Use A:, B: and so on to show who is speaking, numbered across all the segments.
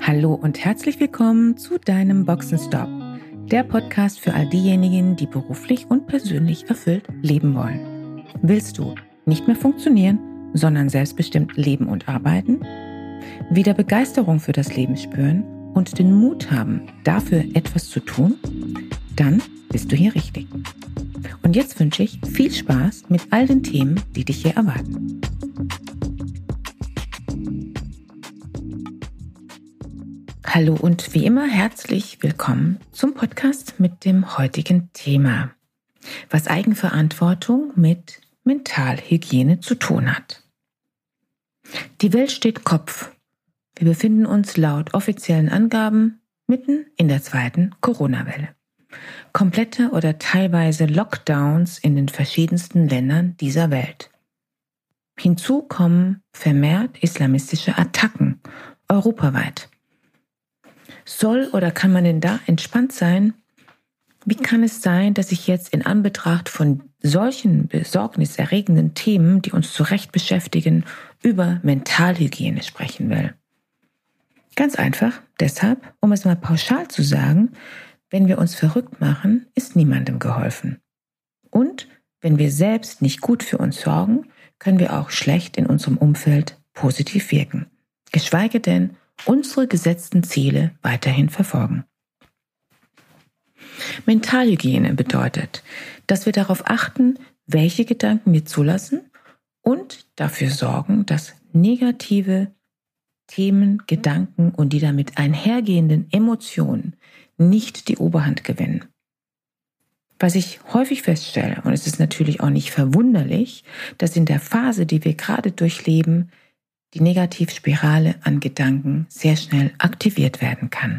A: Hallo und herzlich willkommen zu deinem Boxenstopp, der Podcast für all diejenigen, die beruflich und persönlich erfüllt leben wollen. Willst du nicht mehr funktionieren, sondern selbstbestimmt leben und arbeiten? Wieder Begeisterung für das Leben spüren und den Mut haben, dafür etwas zu tun? Dann bist du hier richtig. Und jetzt wünsche ich viel Spaß mit all den Themen, die dich hier erwarten. Hallo und wie immer herzlich willkommen zum Podcast mit dem heutigen Thema, was Eigenverantwortung mit Mentalhygiene zu tun hat. Die Welt steht Kopf. Wir befinden uns laut offiziellen Angaben mitten in der zweiten Corona-Welle. Komplette oder teilweise Lockdowns in den verschiedensten Ländern dieser Welt. Hinzu kommen vermehrt islamistische Attacken europaweit. Soll oder kann man denn da entspannt sein? Wie kann es sein, dass ich jetzt in Anbetracht von solchen besorgniserregenden Themen, die uns zu Recht beschäftigen, über Mentalhygiene sprechen will? Ganz einfach deshalb, um es mal pauschal zu sagen, wenn wir uns verrückt machen, ist niemandem geholfen. Und wenn wir selbst nicht gut für uns sorgen, können wir auch schlecht in unserem Umfeld positiv wirken. Geschweige denn unsere gesetzten Ziele weiterhin verfolgen. Mentalhygiene bedeutet, dass wir darauf achten, welche Gedanken wir zulassen und dafür sorgen, dass negative Themen, Gedanken und die damit einhergehenden Emotionen nicht die Oberhand gewinnen. Was ich häufig feststelle, und es ist natürlich auch nicht verwunderlich, dass in der Phase, die wir gerade durchleben, die Negativspirale an Gedanken sehr schnell aktiviert werden kann.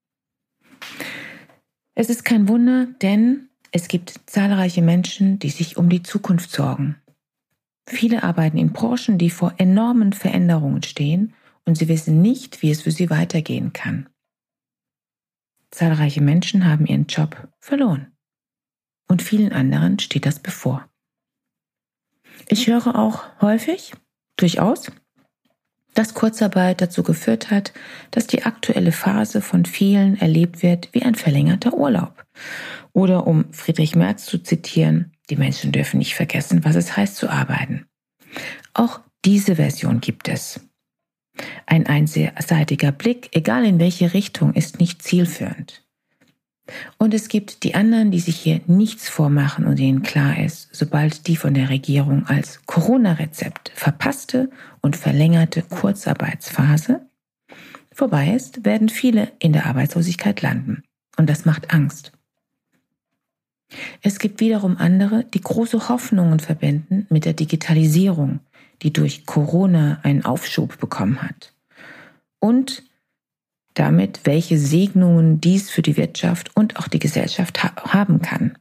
A: Es ist kein Wunder, denn es gibt zahlreiche Menschen, die sich um die Zukunft sorgen. Viele arbeiten in Branchen, die vor enormen Veränderungen stehen und sie wissen nicht, wie es für sie weitergehen kann. Zahlreiche Menschen haben ihren Job verloren und vielen anderen steht das bevor. Ich höre auch häufig, durchaus, dass Kurzarbeit dazu geführt hat, dass die aktuelle Phase von vielen erlebt wird wie ein verlängerter Urlaub. Oder um Friedrich Merz zu zitieren, die Menschen dürfen nicht vergessen, was es heißt zu arbeiten. Auch diese Version gibt es. Ein einseitiger Blick, egal in welche Richtung, ist nicht zielführend. Und es gibt die anderen, die sich hier nichts vormachen und denen klar ist, sobald die von der Regierung als Corona-Rezept verpasste und verlängerte Kurzarbeitsphase vorbei ist, werden viele in der Arbeitslosigkeit landen. Und das macht Angst. Es gibt wiederum andere, die große Hoffnungen verbinden mit der Digitalisierung, die durch Corona einen Aufschub bekommen hat. Und damit, welche Segnungen dies für die Wirtschaft und auch die Gesellschaft haben kann.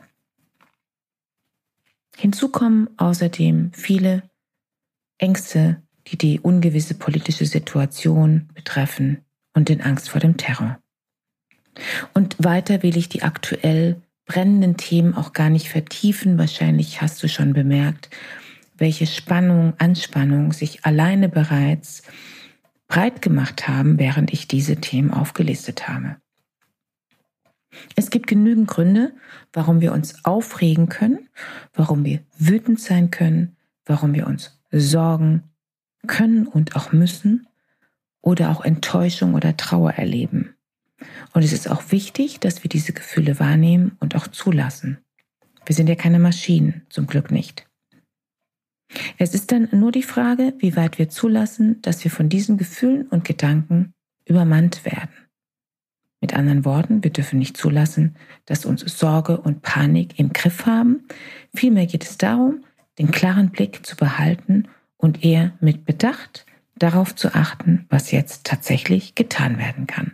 A: Hinzu kommen außerdem viele Ängste, die die ungewisse politische Situation betreffen und den Angst vor dem Terror. Und weiter will ich die aktuell brennenden Themen auch gar nicht vertiefen. Wahrscheinlich hast du schon bemerkt, welche Spannung, Anspannung sich alleine bereits breit gemacht haben, während ich diese Themen aufgelistet habe. Es gibt genügend Gründe, warum wir uns aufregen können, warum wir wütend sein können, warum wir uns sorgen können und auch müssen oder auch Enttäuschung oder Trauer erleben. Und es ist auch wichtig, dass wir diese Gefühle wahrnehmen und auch zulassen. Wir sind ja keine Maschinen, zum Glück nicht. Es ist dann nur die Frage, wie weit wir zulassen, dass wir von diesen Gefühlen und Gedanken übermannt werden. Mit anderen Worten, wir dürfen nicht zulassen, dass uns Sorge und Panik im Griff haben. Vielmehr geht es darum, den klaren Blick zu behalten und eher mit Bedacht darauf zu achten, was jetzt tatsächlich getan werden kann.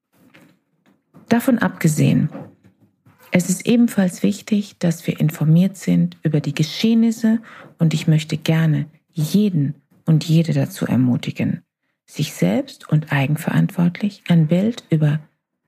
A: Davon abgesehen, es ist ebenfalls wichtig, dass wir informiert sind über die Geschehnisse und ich möchte gerne jeden und jede dazu ermutigen, sich selbst und eigenverantwortlich ein Bild über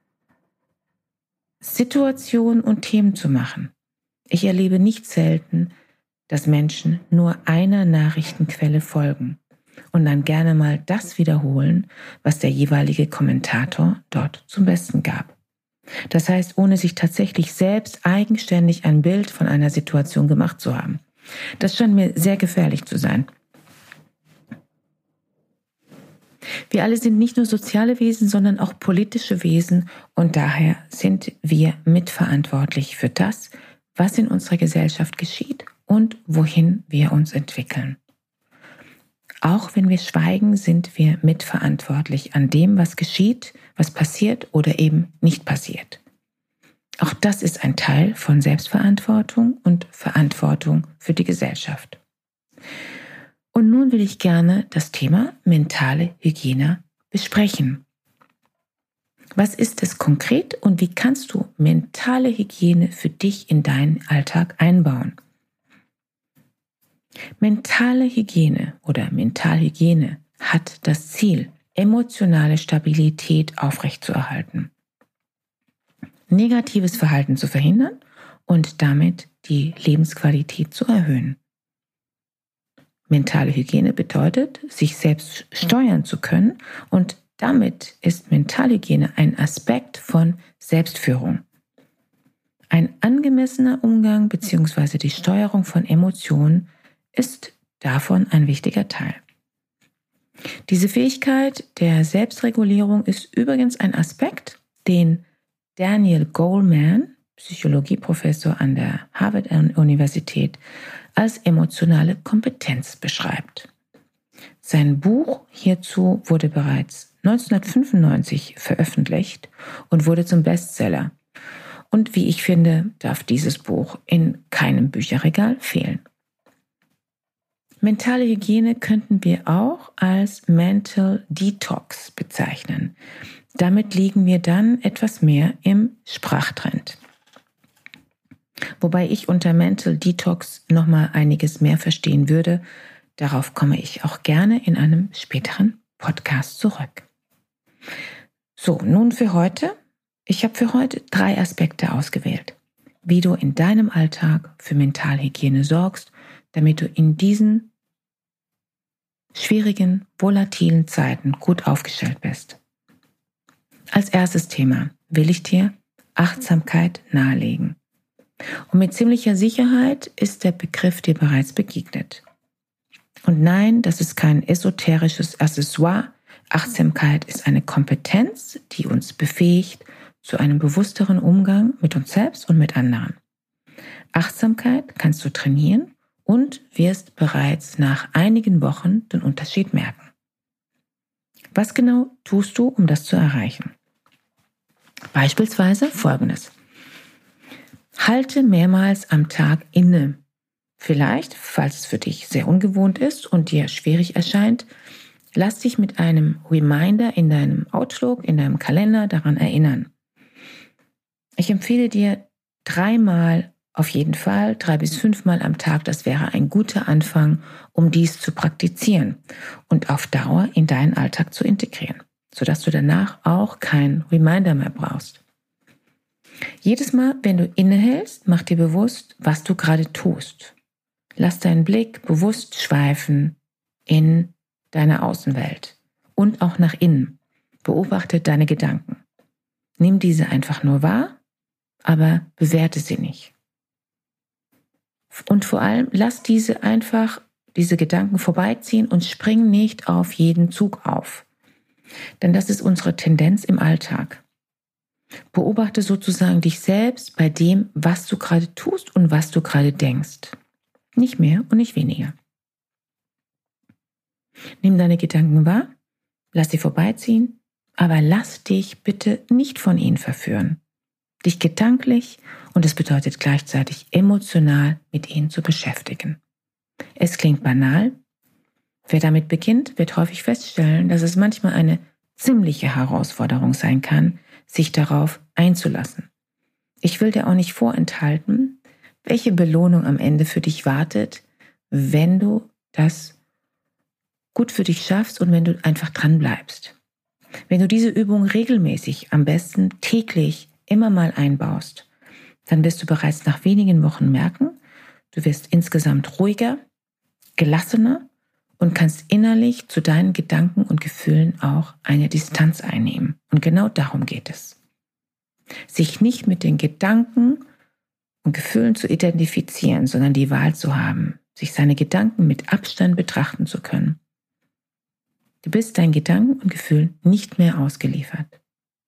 A: Situationen und Themen zu machen. Ich erlebe nicht selten, dass Menschen nur einer Nachrichtenquelle folgen und dann gerne mal das wiederholen, was der jeweilige Kommentator dort zum Besten gab. Das heißt, ohne sich tatsächlich selbst eigenständig ein Bild von einer Situation gemacht zu haben. Das scheint mir sehr gefährlich zu sein. Wir alle sind nicht nur soziale Wesen, sondern auch politische Wesen und daher sind wir mitverantwortlich für das, was in unserer Gesellschaft geschieht und wohin wir uns entwickeln. Auch wenn wir schweigen, sind wir mitverantwortlich an dem, was geschieht, was passiert oder eben nicht passiert. Auch das ist ein Teil von Selbstverantwortung und Verantwortung für die Gesellschaft. Und nun will ich gerne das Thema mentale Hygiene besprechen. Was ist es konkret und wie kannst du mentale Hygiene für dich in deinen Alltag einbauen? Mentale Hygiene oder Mentalhygiene hat das Ziel, emotionale Stabilität aufrechtzuerhalten, negatives Verhalten zu verhindern und damit die Lebensqualität zu erhöhen. Mentale Hygiene bedeutet, sich selbst steuern zu können und damit ist Mentalhygiene ein Aspekt von Selbstführung. Ein angemessener Umgang bzw. die Steuerung von Emotionen ist davon ein wichtiger Teil. Diese Fähigkeit der Selbstregulierung ist übrigens ein Aspekt, den Daniel Goleman, Psychologieprofessor an der Harvard-Universität, als emotionale Kompetenz beschreibt. Sein Buch hierzu wurde bereits 1995 veröffentlicht und wurde zum Bestseller. Und wie ich finde, darf dieses Buch in keinem Bücherregal fehlen. Mentale Hygiene könnten wir auch als Mental Detox bezeichnen. Damit liegen wir dann etwas mehr im Sprachtrend. Wobei ich unter Mental Detox nochmal einiges mehr verstehen würde. Darauf komme ich auch gerne in einem späteren Podcast zurück. So, nun für heute. Ich habe für heute 3 Aspekte ausgewählt, wie du in deinem Alltag für Mentalhygiene sorgst, damit du in diesen schwierigen, volatilen Zeiten gut aufgestellt bist. Als erstes Thema will ich dir Achtsamkeit nahelegen. Und mit ziemlicher Sicherheit ist der Begriff dir bereits begegnet. Und nein, das ist kein esoterisches Accessoire. Achtsamkeit ist eine Kompetenz, die uns befähigt zu einem bewussteren Umgang mit uns selbst und mit anderen. Achtsamkeit kannst du trainieren und wirst bereits nach einigen Wochen den Unterschied merken. Was genau tust du, um das zu erreichen? Beispielsweise Folgendes. Halte mehrmals am Tag inne. Vielleicht, falls es für dich sehr ungewohnt ist und dir schwierig erscheint, lass dich mit einem Reminder in deinem Outlook, in deinem Kalender daran erinnern. Ich empfehle dir 3 auf jeden Fall, 3 bis 5 Mal am Tag, das wäre ein guter Anfang, um dies zu praktizieren und auf Dauer in deinen Alltag zu integrieren, sodass du danach auch kein Reminder mehr brauchst. Jedes Mal, wenn du innehältst, mach dir bewusst, was du gerade tust. Lass deinen Blick bewusst schweifen in deine Außenwelt und auch nach innen. Beobachte deine Gedanken. Nimm diese einfach nur wahr, aber bewerte sie nicht. Und vor allem lass diese Gedanken vorbeiziehen und spring nicht auf jeden Zug auf. Denn das ist unsere Tendenz im Alltag. Beobachte sozusagen dich selbst bei dem, was du gerade tust und was du gerade denkst. Nicht mehr und nicht weniger. Nimm deine Gedanken wahr, lass sie vorbeiziehen, aber lass dich bitte nicht von ihnen verführen. Dich gedanklich und es bedeutet gleichzeitig emotional mit ihnen zu beschäftigen. Es klingt banal. Wer damit beginnt, wird häufig feststellen, dass es manchmal eine ziemliche Herausforderung sein kann, sich darauf einzulassen. Ich will dir auch nicht vorenthalten, welche Belohnung am Ende für dich wartet, wenn du das gut für dich schaffst und wenn du einfach dran bleibst. Wenn du diese Übung regelmäßig, am besten täglich, immer mal einbaust, dann wirst du bereits nach wenigen Wochen merken, du wirst insgesamt ruhiger, gelassener und kannst innerlich zu deinen Gedanken und Gefühlen auch eine Distanz einnehmen. Und genau darum geht es. Sich nicht mit den Gedanken und Gefühlen zu identifizieren, sondern die Wahl zu haben, sich seine Gedanken mit Abstand betrachten zu können. Du bist deinen Gedanken und Gefühlen nicht mehr ausgeliefert.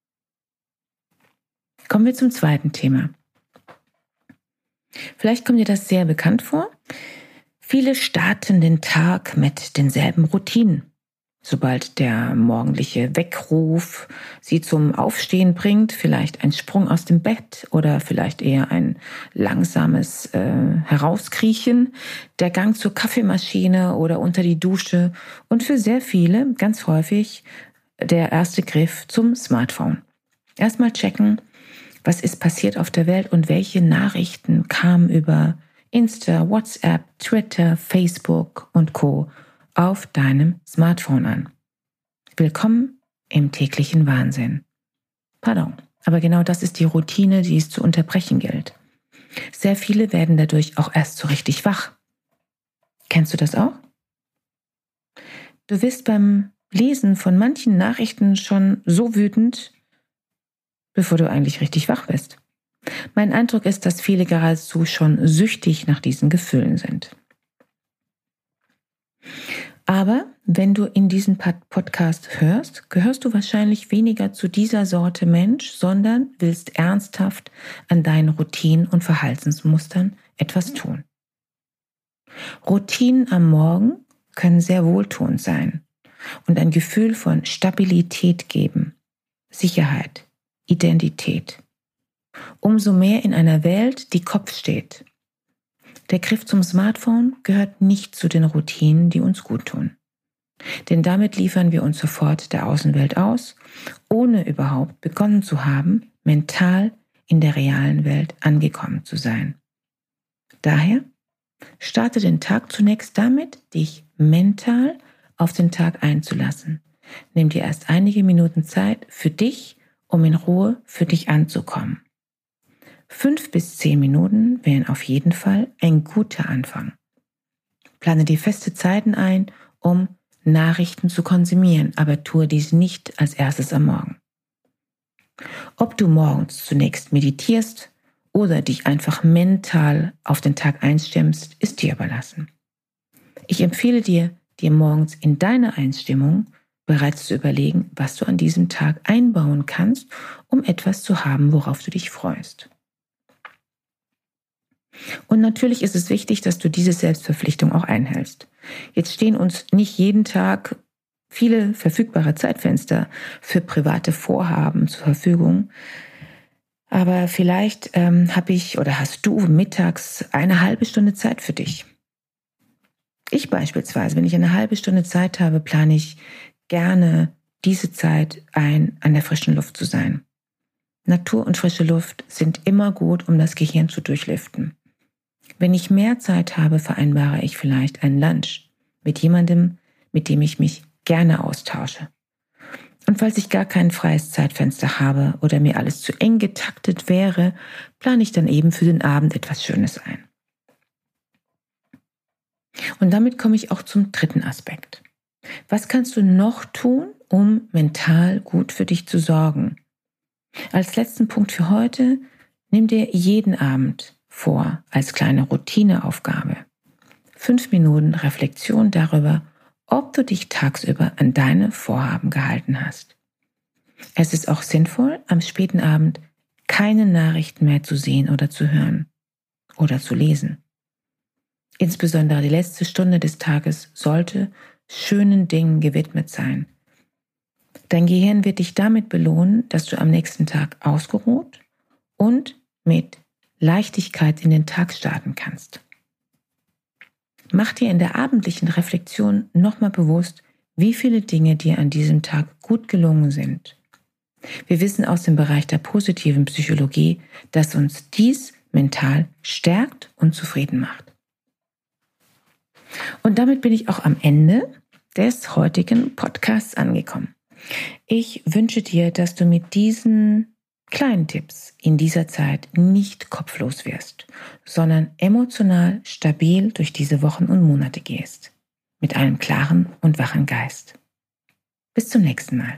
A: Kommen wir zum zweiten Thema. Vielleicht kommt dir das sehr bekannt vor. Viele starten den Tag mit denselben Routinen. Sobald der morgendliche Weckruf sie zum Aufstehen bringt, vielleicht ein Sprung aus dem Bett oder vielleicht eher ein langsames Herauskriechen, der Gang zur Kaffeemaschine oder unter die Dusche und für sehr viele ganz häufig der erste Griff zum Smartphone. Erstmal checken, was ist passiert auf der Welt und welche Nachrichten kamen über Insta, WhatsApp, Twitter, Facebook und Co. auf deinem Smartphone an. Willkommen im täglichen Wahnsinn. Pardon, aber genau das ist die Routine, die es zu unterbrechen gilt. Sehr viele werden dadurch auch erst so richtig wach. Kennst du das auch? Du wirst beim Lesen von manchen Nachrichten schon so wütend, bevor du eigentlich richtig wach bist. Mein Eindruck ist, dass viele geradezu schon süchtig nach diesen Gefühlen sind. Aber wenn du in diesen Podcast hörst, gehörst du wahrscheinlich weniger zu dieser Sorte Mensch, sondern willst ernsthaft an deinen Routinen und Verhaltensmustern etwas tun. Routinen am Morgen können sehr wohltuend sein und ein Gefühl von Stabilität geben, Sicherheit, Identität. Umso mehr in einer Welt, die Kopf steht. Der Griff zum Smartphone gehört nicht zu den Routinen, die uns gut tun. Denn damit liefern wir uns sofort der Außenwelt aus, ohne überhaupt begonnen zu haben, mental in der realen Welt angekommen zu sein. Daher starte den Tag zunächst damit, dich mental auf den Tag einzulassen. Nimm dir erst einige Minuten Zeit für dich, um in Ruhe für dich anzukommen. 5 bis 10 Minuten wären auf jeden Fall ein guter Anfang. Plane dir feste Zeiten ein, um Nachrichten zu konsumieren, aber tue dies nicht als erstes am Morgen. Ob du morgens zunächst meditierst oder dich einfach mental auf den Tag einstimmst, ist dir überlassen. Ich empfehle dir morgens in deine Einstimmung bereits zu überlegen, was du an diesem Tag einbauen kannst, um etwas zu haben, worauf du dich freust. Und natürlich ist es wichtig, dass du diese Selbstverpflichtung auch einhältst. Jetzt stehen uns nicht jeden Tag viele verfügbare Zeitfenster für private Vorhaben zur Verfügung. Aber vielleicht hast du mittags eine halbe Stunde Zeit für dich. Ich beispielsweise, wenn ich eine halbe Stunde Zeit habe, plane ich gerne diese Zeit ein, an der frischen Luft zu sein. Natur und frische Luft sind immer gut, um das Gehirn zu durchlüften. Wenn ich mehr Zeit habe, vereinbare ich vielleicht einen Lunch mit jemandem, mit dem ich mich gerne austausche. Und falls ich gar kein freies Zeitfenster habe oder mir alles zu eng getaktet wäre, plane ich dann eben für den Abend etwas Schönes ein. Und damit komme ich auch zum dritten Aspekt. Was kannst du noch tun, um mental gut für dich zu sorgen? Als letzten Punkt für heute, nimm dir jeden Abend vor als kleine Routineaufgabe 5 Minuten Reflexion darüber, ob du dich tagsüber an deine Vorhaben gehalten hast. Es ist auch sinnvoll, am späten Abend keine Nachrichten mehr zu sehen oder zu hören oder zu lesen. Insbesondere die letzte Stunde des Tages sollte schönen Dingen gewidmet sein. Dein Gehirn wird dich damit belohnen, dass du am nächsten Tag ausgeruht und mit Leichtigkeit in den Tag starten kannst. Mach dir in der abendlichen Reflexion nochmal bewusst, wie viele Dinge dir an diesem Tag gut gelungen sind. Wir wissen aus dem Bereich der positiven Psychologie, dass uns dies mental stärkt und zufrieden macht. Und damit bin ich auch am Ende des heutigen Podcasts angekommen. Ich wünsche dir, dass du mit diesen kleinen Tipps in dieser Zeit nicht kopflos wirst, sondern emotional stabil durch diese Wochen und Monate gehst. mit einem klaren und wachen Geist. Bis zum nächsten Mal.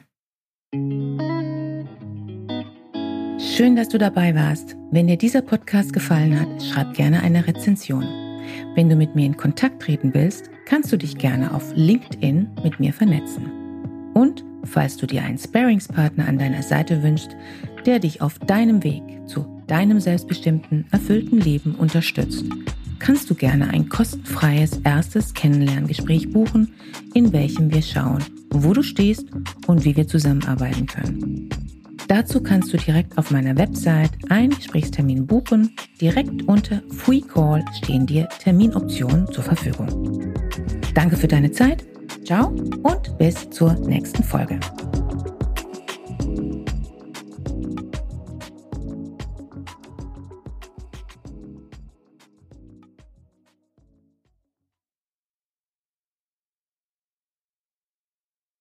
A: Schön, dass du dabei warst. Wenn dir dieser Podcast gefallen hat, schreib gerne eine Rezension. Wenn du mit mir in Kontakt treten willst, kannst du dich gerne auf LinkedIn mit mir vernetzen. Und falls du dir einen Sparringspartner an deiner Seite wünschst, der dich auf deinem Weg zu deinem selbstbestimmten, erfüllten Leben unterstützt, kannst du gerne ein kostenfreies erstes Kennenlerngespräch buchen, in welchem wir schauen, wo du stehst und wie wir zusammenarbeiten können. Dazu kannst du direkt auf meiner Website einen Gesprächstermin buchen. Direkt unter Free Call stehen dir Terminoptionen zur Verfügung. Danke für deine Zeit. Ciao und bis zur nächsten Folge.